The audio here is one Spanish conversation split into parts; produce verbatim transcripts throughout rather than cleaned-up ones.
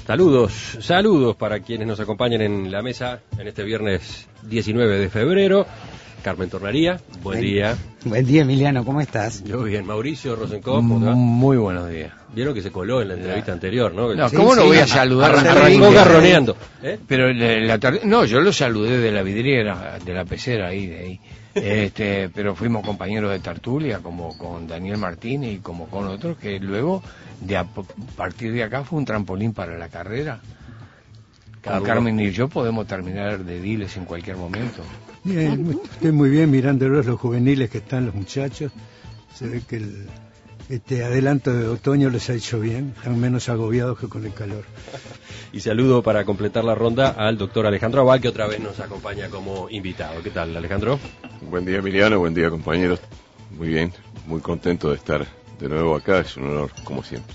Saludos, saludos para quienes nos acompañan en la mesa en este viernes diecinueve de febrero. Carmen Tornaría, buen, buen día. Buen día, Emiliano, ¿cómo estás? Yo bien. Mauricio Rosenkopf, ¿cómo te va? Muy buenos días. Vieron que se coló en la entrevista anterior, ¿no? No, sí, ¿cómo sí, no voy sí, a saludar? Arrancó garroneando. ¿Eh? Pero la, la tar... no, yo lo saludé de la vidriera, de la pecera ahí, de ahí. Este, pero fuimos compañeros de tertulia, como con Daniel Martínez y como con otros, que luego, de a partir de acá, fue un trampolín para la carrera. Con Carmen y yo podemos terminar de diles en cualquier momento. Bien, estoy muy bien mirándolos, los juveniles que están los muchachos. Se ve que el, este adelanto de otoño les ha hecho bien, están menos agobiados que con el calor. Y saludo para completar la ronda al doctor Alejandro Abal, que otra vez nos acompaña como invitado. ¿Qué tal, Alejandro? Buen día, Emiliano, buen día, compañeros. Muy bien, muy contento de estar de nuevo acá, es un honor, como siempre.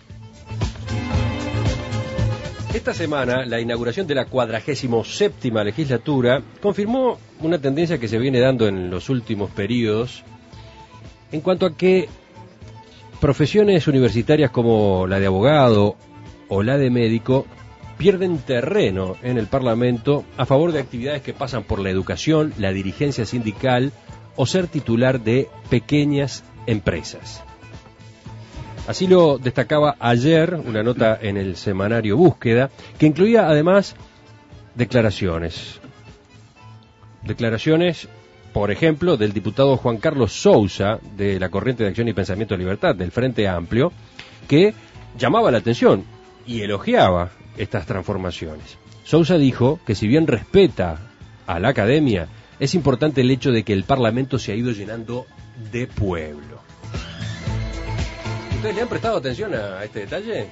Esta semana, la inauguración de la cuadragésimo séptima legislatura confirmó una tendencia que se viene dando en los últimos periodos en cuanto a que profesiones universitarias como la de abogado o la de médico pierden terreno en el Parlamento a favor de actividades que pasan por la educación, la dirigencia sindical o ser titular de pequeñas empresas. Así lo destacaba ayer una nota en el semanario Búsqueda, que incluía además declaraciones. Declaraciones, por ejemplo, del diputado Juan Carlos Sousa, de la Corriente de Acción y Pensamiento de Libertad, del Frente Amplio, que llamaba la atención y elogiaba estas transformaciones. Sousa dijo que si bien respeta a la academia, es importante el hecho de que el Parlamento se ha ido llenando de pueblo. ¿Ustedes le han prestado atención a este detalle?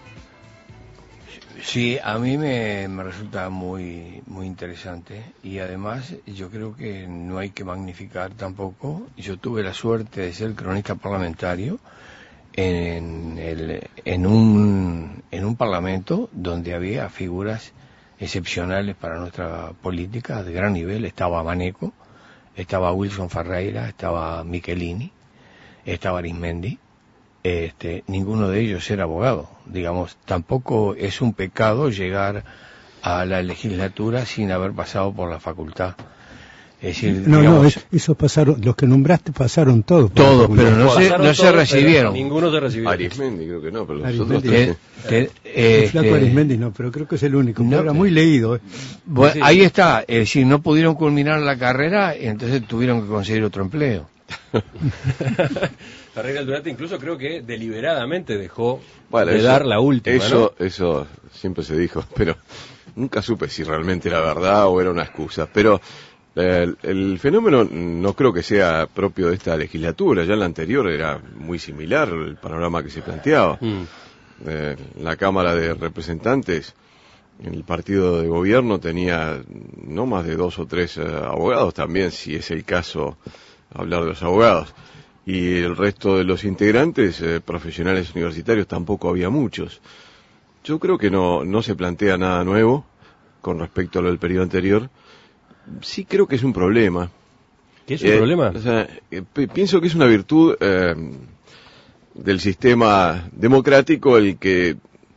Sí, a mí me, me resulta muy muy interesante y además yo creo que no hay que magnificar tampoco. Yo tuve la suerte de ser cronista parlamentario en, el, en, un, en un parlamento donde había figuras excepcionales para nuestra política de gran nivel. Estaba Maneco, estaba Wilson Ferreira, estaba Michelini, estaba Arismendi. Este, ninguno de ellos era abogado, digamos, tampoco es un pecado llegar a la legislatura sin haber pasado por la facultad. Es decir, no, digamos, no, es, esos pasaron, los que nombraste pasaron todos. Todos, pero no, se, no todos, se recibieron. Ninguno se recibió. Arismendi creo que no, pero los Arismendi. otros tres. Te, te, El este, flaco Arismendi no, pero creo que es el único, no, era muy leído. ¿eh? Bueno, sí. Ahí está, es decir, no pudieron culminar la carrera, entonces tuvieron que conseguir otro empleo. Ferreira Aldunate incluso creo que deliberadamente dejó Bueno, de eso, dar la última, Eso, ¿no? eso siempre se dijo, pero nunca supe si realmente era verdad o era una excusa. Pero eh, el, el fenómeno no creo que sea propio de esta legislatura. Ya en la anterior era muy similar el panorama que se planteaba. Mm. Eh, la Cámara de Representantes, el partido de gobierno tenía no más de dos o tres eh, abogados también, si es el caso hablar de los abogados. Y el resto de los integrantes, eh, profesionales universitarios, tampoco había muchos. Yo creo que no, no se plantea nada nuevo con respecto a lo del periodo anterior. Sí creo que es un problema. ¿Qué es un Eh, problema? O sea, eh, p- pienso que es una virtud eh, del sistema democrático el que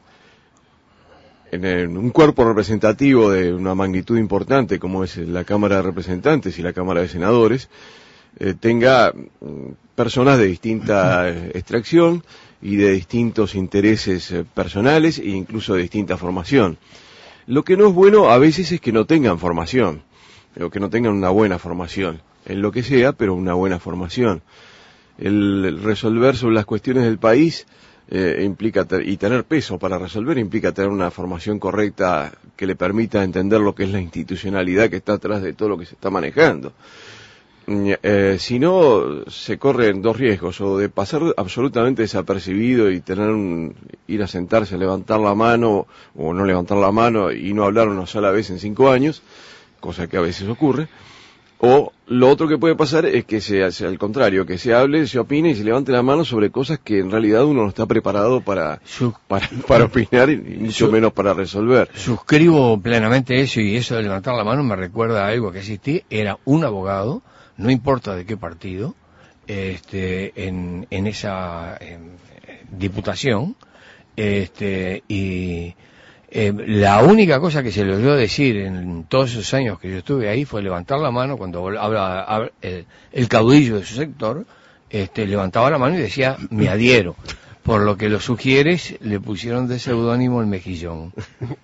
en, en un cuerpo representativo de una magnitud importante como es la Cámara de Representantes y la Cámara de Senadores, eh, tenga personas de distinta eh, extracción y de distintos intereses eh, personales e incluso de distinta formación. Lo que no es bueno a veces es que no tengan formación, o que no tengan una buena formación, en lo que sea, pero una buena formación. El resolver sobre las cuestiones del país eh, implica ter- y tener peso para resolver implica tener una formación correcta que le permita entender lo que es la institucionalidad que está atrás de todo lo que se está manejando. Eh, si no, se corren dos riesgos: o de pasar absolutamente desapercibido y tener un, ir a sentarse, levantar la mano o no levantar la mano y no hablar una sola vez en cinco años, cosa que a veces ocurre. O lo otro que puede pasar es que sea, sea al contrario, que se hable, se opine y se levante la mano sobre cosas que en realidad uno no está preparado para, Sus- para, para opinar y mucho Su- menos para resolver. Suscribo plenamente eso, y eso de levantar la mano me recuerda a algo que existí. Era un abogado, no importa de qué partido, este, en, en esa en, diputación, este, y Eh, la única cosa que se le oyó decir en todos esos años que yo estuve ahí fue levantar la mano cuando habla, habla el, el caudillo de su sector, este, levantaba la mano y decía, me adhiero. Por lo que los sugieres le pusieron de seudónimo el Mejillón.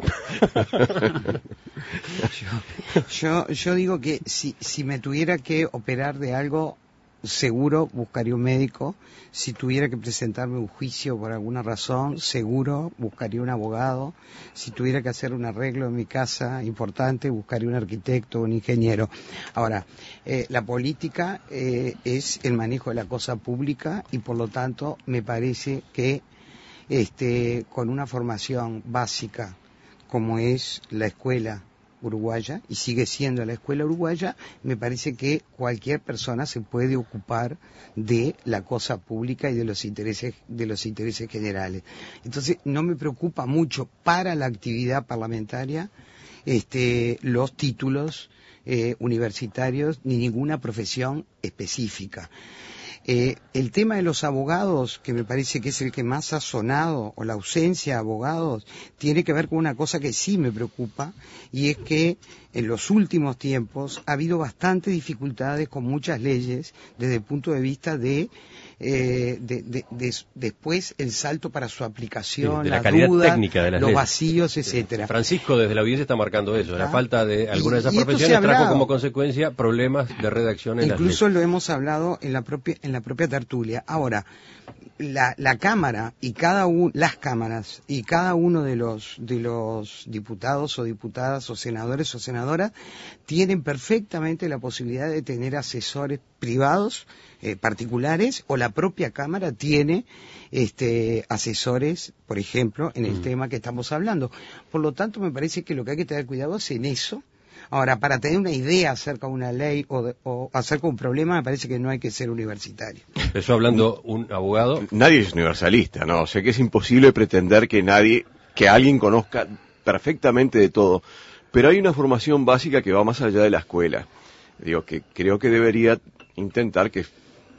Yo, yo, yo digo que si, si me tuviera que operar de algo, seguro buscaría un médico. Si tuviera que presentarme un juicio por alguna razón, seguro buscaría un abogado. Si tuviera que hacer un arreglo en mi casa importante, buscaría un arquitecto o un ingeniero. Ahora, eh, la política eh, es el manejo de la cosa pública y por lo tanto me parece que este, con una formación básica como es la escuela uruguaya, y sigue siendo la escuela uruguaya, me parece que cualquier persona se puede ocupar de la cosa pública y de los intereses de los intereses generales. Entonces, no me preocupa mucho para la actividad parlamentaria este, los títulos eh, universitarios ni ninguna profesión específica. Eh, el tema de los abogados, que me parece que es el que más ha sonado, o la ausencia de abogados, tiene que ver con una cosa que sí me preocupa, y es que en los últimos tiempos ha habido bastantes dificultades con muchas leyes desde el punto de vista de, eh, de, de, de después el salto para su aplicación, sí, de la la calidad duda, técnica de las los leyes. vacíos, etcétera. Francisco desde la audiencia está marcando eso, ¿Ah? la falta de algunas de Y- y esas esto se profesiones ha trajo hablado. como consecuencia problemas de redacción en Incluso las lo hemos hablado en la propia en la propia tertulia. Ahora, la, la cámara y cada un, las cámaras y cada uno de los de los diputados o diputadas o senadores o senadoras tienen perfectamente la posibilidad de tener asesores privados eh, particulares, o la propia cámara tiene este asesores, por ejemplo, en el Mm. tema que estamos hablando. Por lo tanto, me parece que lo que hay que tener cuidado es en eso. Ahora, para tener una idea acerca de una ley o, de, o acerca de un problema, me parece que no hay que ser universitario. Empezó hablando un abogado. Nadie es universalista, ¿no? O sea que es imposible pretender que nadie, que alguien conozca perfectamente de todo. Pero hay una formación básica que va más allá de la escuela. Digo, que creo que debería intentar que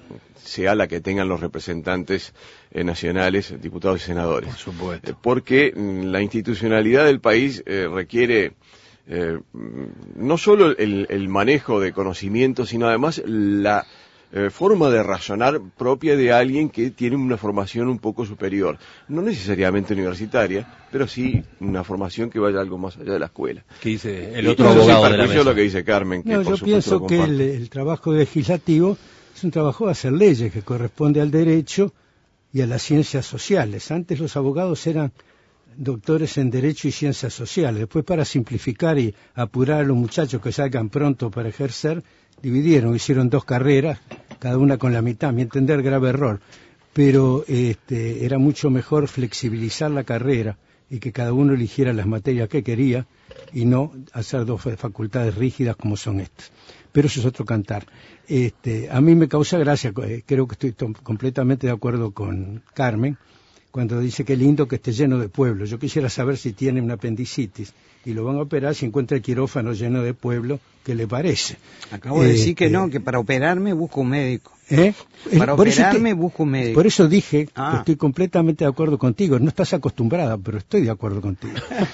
sea la que tengan los representantes eh, nacionales, diputados y senadores. Por supuesto. Eh, porque mm, la institucionalidad del país eh, requiere eh, no solo el, el manejo de conocimientos, sino además la eh, forma de razonar propia de alguien que tiene una formación un poco superior. No necesariamente universitaria, pero sí una formación que vaya algo más allá de la escuela. Que dice el Y otro no, yo abogado soy de la perjuicio mesa. lo que dice Carmen, que No, por yo supuesto pienso lo que el, comparto. el trabajo legislativo es un trabajo de hacer leyes que corresponde al derecho y a las ciencias sociales. Antes los abogados eran doctores en Derecho y Ciencias Sociales. Después, para simplificar y apurar a los muchachos que salgan pronto para ejercer, dividieron, hicieron dos carreras, cada una con la mitad, a mi entender, grave error. Pero este, era mucho mejor flexibilizar la carrera y que cada uno eligiera las materias que quería y no hacer dos facultades rígidas como son estas. Pero eso es otro cantar. Este, a mí me causa gracia, eh, creo que estoy to- completamente de acuerdo con Carmen, cuando dice que lindo que esté lleno de pueblos. Yo quisiera saber si tiene una apendicitis y lo van a operar, si encuentra el quirófano lleno de pueblo, ¿qué le parece? Acabo de decir que Este, no, que para operarme busco un médico. ¿Eh? Para Por eso operarme te- busco un médico. Por eso dije Ah. que estoy completamente de acuerdo contigo. No estás acostumbrada, pero estoy de acuerdo contigo.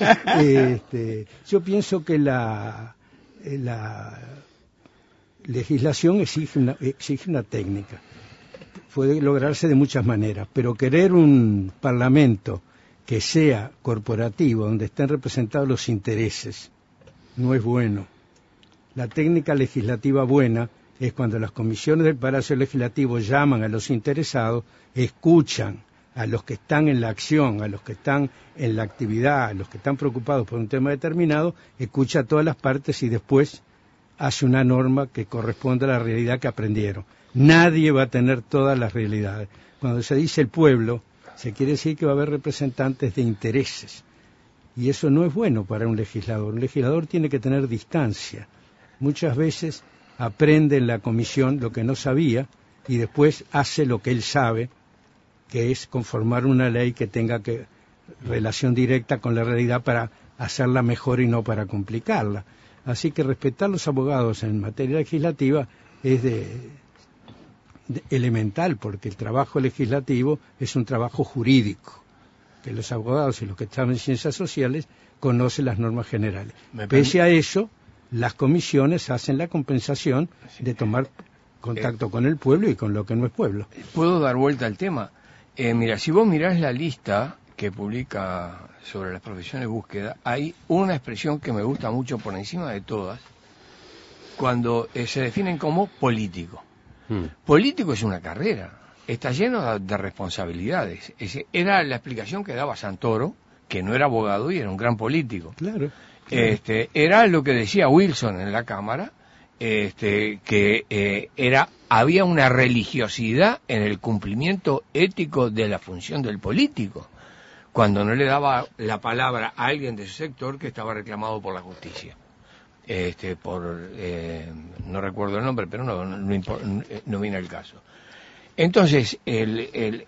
Este, yo pienso que la, eh, la legislación exige una, exige una técnica. Puede lograrse de muchas maneras, pero querer un parlamento que sea corporativo, donde estén representados los intereses, no es bueno. La técnica legislativa buena es cuando las comisiones del Palacio Legislativo llaman a los interesados, escuchan a los que están en la acción, a los que están en la actividad, a los que están preocupados por un tema determinado, escucha a todas las partes y después hace una norma que corresponde a la realidad que aprendieron. Nadie va a tener todas las realidades. Cuando se dice el pueblo, se quiere decir que va a haber representantes de intereses. Y eso no es bueno para un legislador. Un legislador tiene que tener distancia. Muchas veces aprende en la comisión lo que no sabía y después hace lo que él sabe, que es conformar una ley que tenga que relación directa con la realidad para hacerla mejor y no para complicarla. Así que respetar a los abogados en materia legislativa es de, de elemental, porque el trabajo legislativo es un trabajo jurídico que los abogados y los que están en ciencias sociales conocen las normas generales. Pese a eso, las comisiones hacen la compensación de tomar contacto eh, con el pueblo y con lo que no es pueblo. ¿Puedo dar vuelta al tema? Eh, mira, si vos mirás la lista que publica sobre las profesiones de búsqueda, hay una expresión que me gusta mucho por encima de todas, cuando eh, se definen como político. Hmm. Político es una carrera, está lleno de, de responsabilidades. Es, era la explicación que daba Santoro, que no era abogado y era un gran político. Claro. Este, era lo que decía Wilson en la Cámara, este, que eh, era había una religiosidad en el cumplimiento ético de la función del político, cuando no le daba la palabra a alguien de su sector que estaba reclamado por la justicia. Este, por eh, no recuerdo el nombre, pero no, no, no, no viene al caso. Entonces, el, el,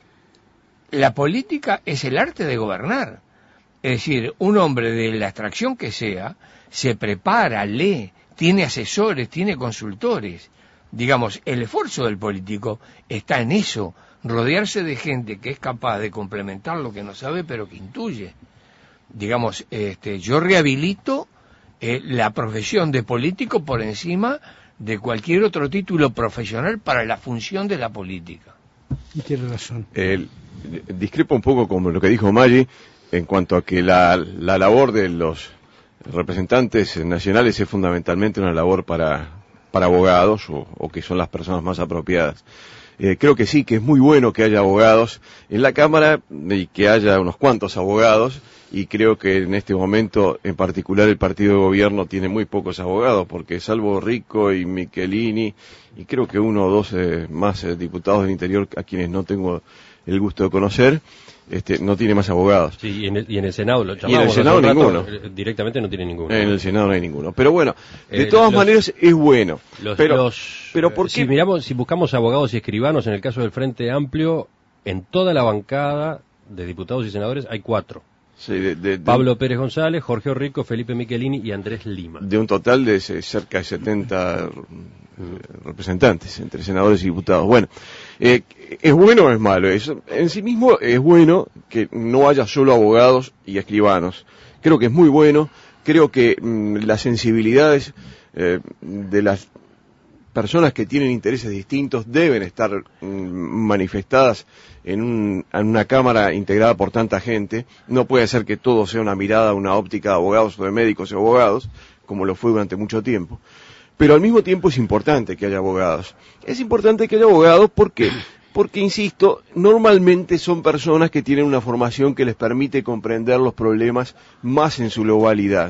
la política es el arte de gobernar. Es decir, un hombre de la extracción que sea, se prepara, lee, tiene asesores, tiene consultores. Digamos, el esfuerzo del político está en eso, rodearse de gente que es capaz de complementar lo que no sabe, pero que intuye. Digamos, este, yo rehabilito eh, la profesión de político por encima de cualquier otro título profesional para la función de la política. Y tiene razón. Eh, discrepo un poco con lo que dijo Maggi en cuanto a que la, la labor de los representantes nacionales es fundamentalmente una labor para, para abogados o, o que son las personas más apropiadas. Eh, creo que sí, que es muy bueno que haya abogados en la Cámara y que haya unos cuantos abogados, y creo que en este momento en particular el partido de gobierno tiene muy pocos abogados, porque salvo Rico y Michelini y creo que uno o dos eh, más eh, diputados del interior a quienes no tengo el gusto de conocer, este, no tiene más abogados. Sí, y en el, y en el Senado lo Y en el Senado ninguno. Rato, directamente no tiene ninguno. En el Senado no hay ninguno. Pero bueno, de eh, todas los, maneras es bueno. Los, pero, los, pero ¿por qué? Si miramos, si buscamos abogados y escribanos en el caso del Frente Amplio, en toda la bancada de diputados y senadores hay cuatro. Sí, de, de, de, Pablo Pérez González, Jorge Rico, Felipe Michelini y Andrés Lima. De un total de cerca de setenta representantes entre senadores y diputados. Bueno, eh, ¿es bueno o es malo? Es, en sí mismo es bueno que no haya solo abogados y escribanos. Creo que es muy bueno. Creo que mmm, las sensibilidades eh, de las personas que tienen intereses distintos deben estar mmm, manifestadas en, un, en una cámara integrada por tanta gente. No puede ser que todo sea una mirada, una óptica de abogados o de médicos y abogados, como lo fue durante mucho tiempo. Pero al mismo tiempo es importante que haya abogados. Es importante que haya abogados, ¿por qué? Porque, insisto, normalmente son personas que tienen una formación que les permite comprender los problemas más en su globalidad.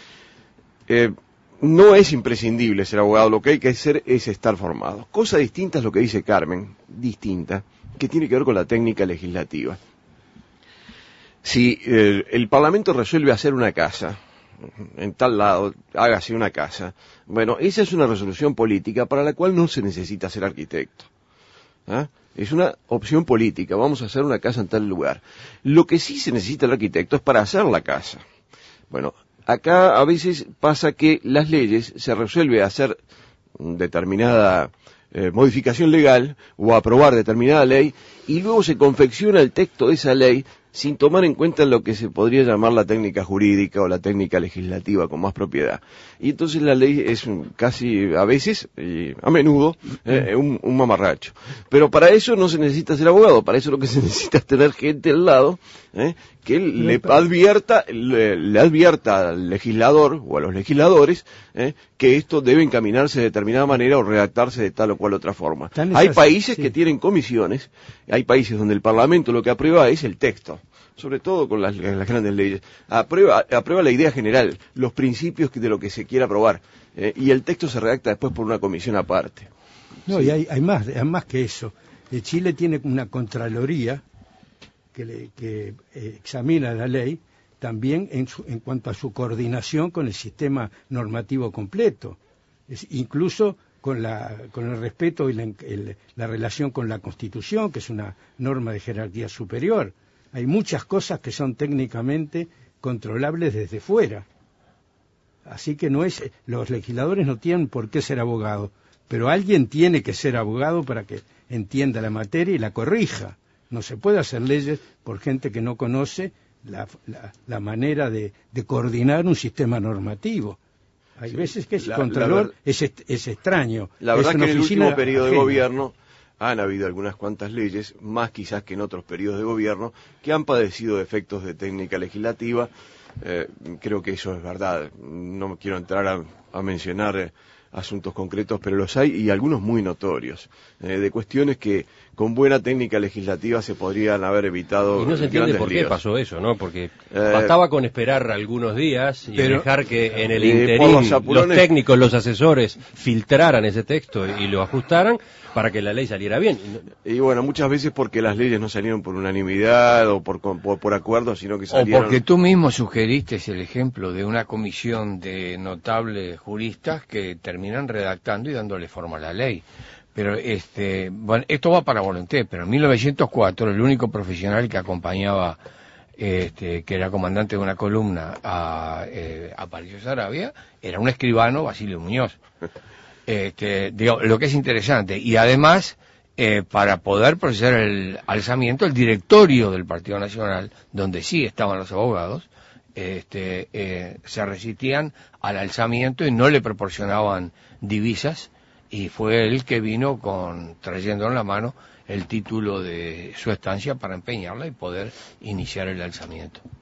Eh, no es imprescindible ser abogado, lo que hay que hacer es estar formado. Cosa distinta es lo que dice Carmen, distinta, que tiene que ver con la técnica legislativa. Si eh, el Parlamento resuelve hacer una casa, en tal lado, hágase una casa, bueno, esa es una resolución política para la cual no se necesita ser arquitecto. ¿Ah? Es una opción política, vamos a hacer una casa en tal lugar. Lo que sí se necesita el arquitecto es para hacer la casa. Bueno, acá a veces pasa que las leyes se resuelve hacer determinada eh, modificación legal o aprobar determinada ley y luego se confecciona el texto de esa ley sin tomar en cuenta lo que se podría llamar la técnica jurídica o la técnica legislativa con más propiedad. Y entonces la ley es casi, a veces, y a menudo, eh, un, un mamarracho. Pero para eso no se necesita ser abogado, para eso lo que se necesita es tener gente al lado, eh, que le advierta, le, le advierta al legislador o a los legisladores eh, que esto debe encaminarse de determinada manera o redactarse de tal o cual otra forma. Hay países sí. que tienen comisiones, hay países donde el Parlamento lo que aprueba es el texto, sobre todo con las, las grandes leyes, aprueba, aprueba la idea general, los principios de lo que se quiere aprobar, eh, y el texto se redacta después por una comisión aparte. No, sí. y hay, hay más, hay más que eso. Chile tiene una contraloría que, le, que eh, examina la ley también en, su, en cuanto a su coordinación con el sistema normativo completo, es, incluso con, la, con el respeto y la, el, la relación con la Constitución, que es una norma de jerarquía superior. Hay muchas cosas que son técnicamente controlables desde fuera. Así que no es, los legisladores no tienen por qué ser abogados, pero alguien tiene que ser abogado para que entienda la materia y la corrija. No se puede hacer leyes por gente que no conoce la, la, la manera de, de coordinar un sistema normativo. Hay sí, veces que el Contralor es, es extraño. La verdad es es que en el último periodo ajena. de gobierno han habido algunas cuantas leyes, más quizás que en otros periodos de gobierno, que han padecido efectos de técnica legislativa. Eh, creo que eso es verdad. No quiero entrar a, a mencionar eh, asuntos concretos, pero los hay, y algunos muy notorios, eh, de cuestiones que con buena técnica legislativa se podrían haber evitado. Y no se entiende por qué pasó eso, ¿no? Porque eh, bastaba con esperar algunos días y pero, dejar que en el eh, interín los, apurones, los técnicos, los asesores filtraran ese texto y lo ajustaran para que la ley saliera bien. Y bueno, muchas veces porque las leyes no salieron por unanimidad o por, por, por acuerdo, sino que salieron... O porque tú mismo sugeriste el ejemplo de una comisión de notables juristas que terminan redactando y dándole forma a la ley. Pero este, bueno, esto va para Volonté, pero en mil novecientos cuatro el único profesional que acompañaba, este, que era comandante de una columna a, eh, a Palacio Saravia, era un escribano, Basilio Muñoz. Este, digo, lo que es interesante, y además, eh, para poder procesar el alzamiento, el directorio del Partido Nacional, donde sí estaban los abogados, este, eh, se resistían al alzamiento y no le proporcionaban divisas, y fue él que vino con, trayendo en la mano el título de su estancia para empeñarla y poder iniciar el alzamiento.